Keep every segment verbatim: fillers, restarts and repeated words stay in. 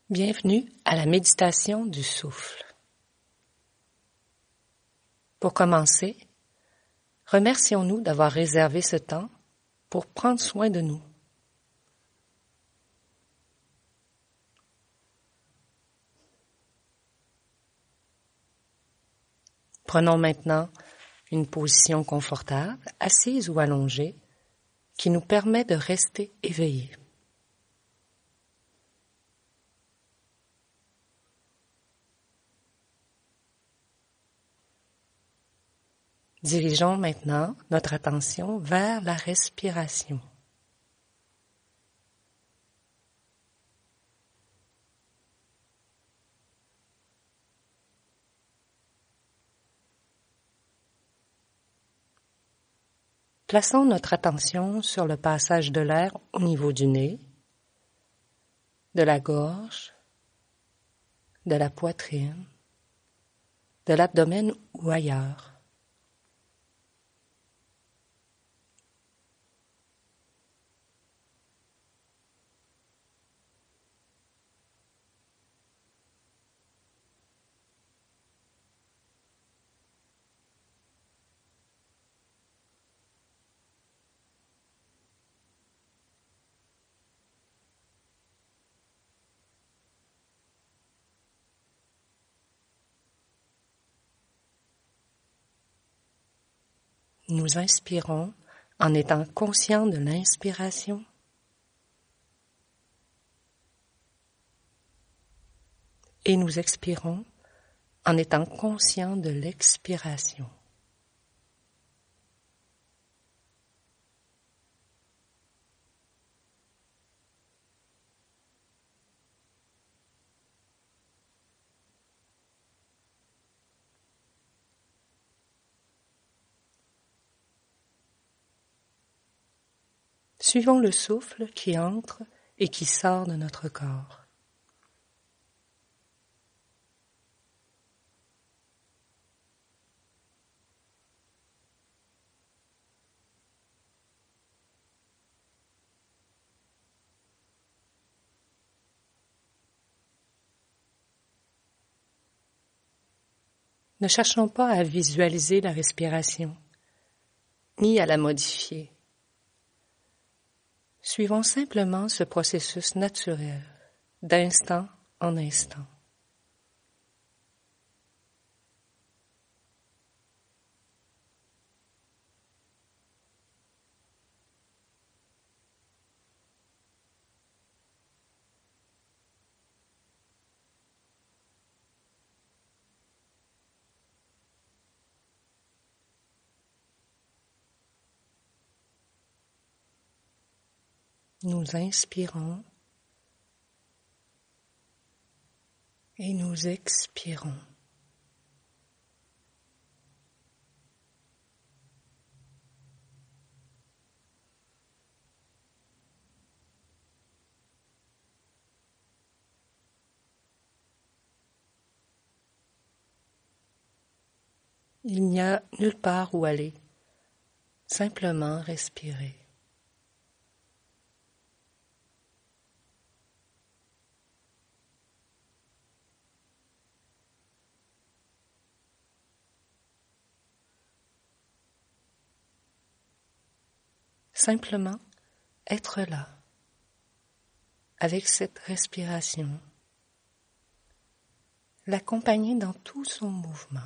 Bienvenue à la méditation du souffle. Pour commencer, remercions-nous d'avoir réservé ce temps pour prendre soin de nous. Prenons maintenant une position confortable, assise ou allongée, qui nous permet de rester éveillés. Dirigeons maintenant notre attention vers la respiration. Plaçons notre attention sur le passage de l'air au niveau du nez, de la gorge, de la poitrine, de l'abdomen ou ailleurs. Nous inspirons en étant conscients de l'inspiration et nous expirons en étant conscients de l'expiration. Suivons le souffle qui entre et qui sort de notre corps. Ne cherchons pas à visualiser la respiration, ni à la modifier. Suivons simplement ce processus naturel, d'instant en instant. Nous inspirons et nous expirons. Il n'y a nulle part où aller, simplement respirer. Simplement être là, avec cette respiration, l'accompagner dans tout son mouvement.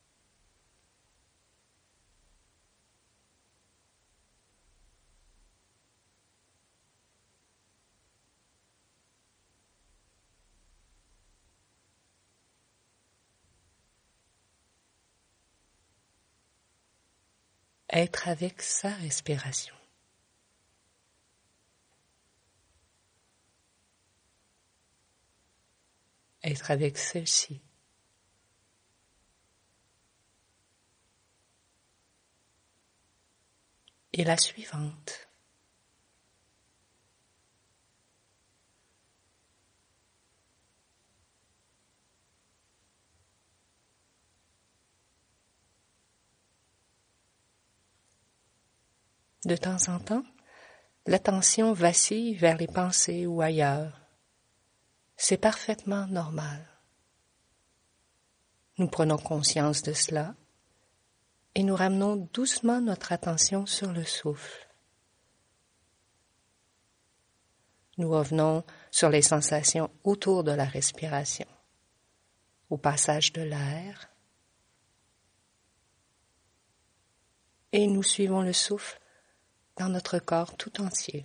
Être avec sa respiration. Être avec celle-ci. Et la suivante. De temps en temps, l'attention vacille vers les pensées ou ailleurs. C'est parfaitement normal. Nous prenons conscience de cela et nous ramenons doucement notre attention sur le souffle. Nous revenons sur les sensations autour de la respiration, au passage de l'air, et nous suivons le souffle dans notre corps tout entier.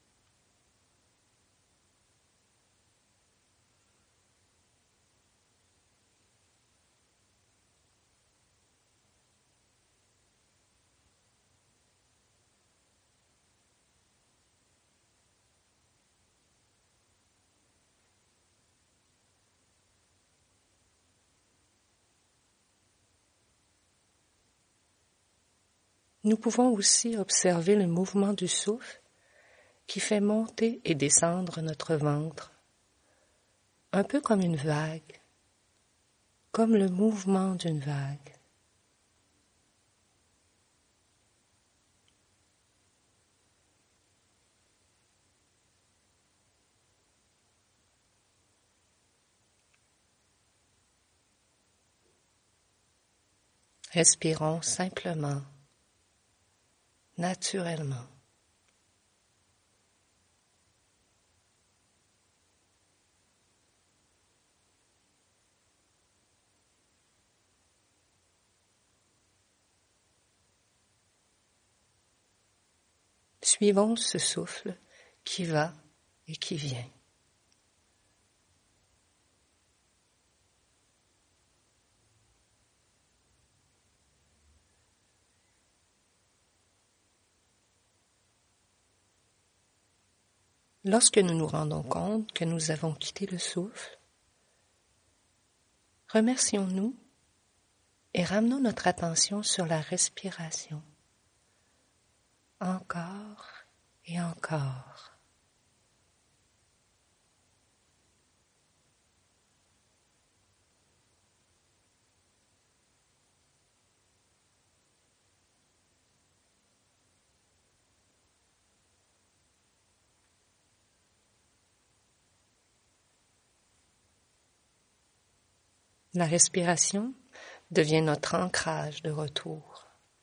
Nous pouvons aussi observer le mouvement du souffle qui fait monter et descendre notre ventre, un peu comme une vague, comme le mouvement d'une vague. Respirons simplement, naturellement. Suivons ce souffle qui va et qui vient. Lorsque nous nous rendons compte que nous avons quitté le souffle, remercions-nous et ramenons notre attention sur la respiration. Encore et encore. La respiration devient notre ancrage de retour.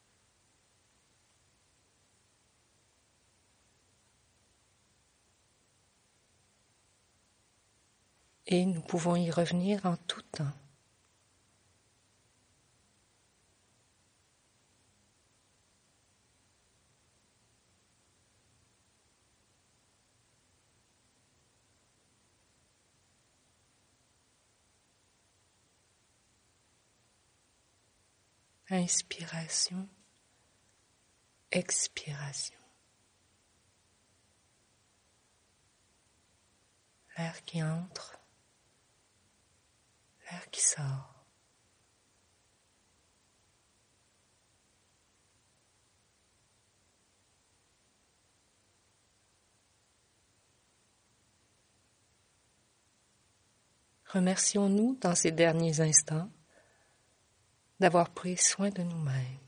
Et nous pouvons y revenir en tout temps. Inspiration, expiration. L'air qui entre, l'air qui sort. Remercions-nous dans ces derniers instants d'avoir pris soin de nous-mêmes.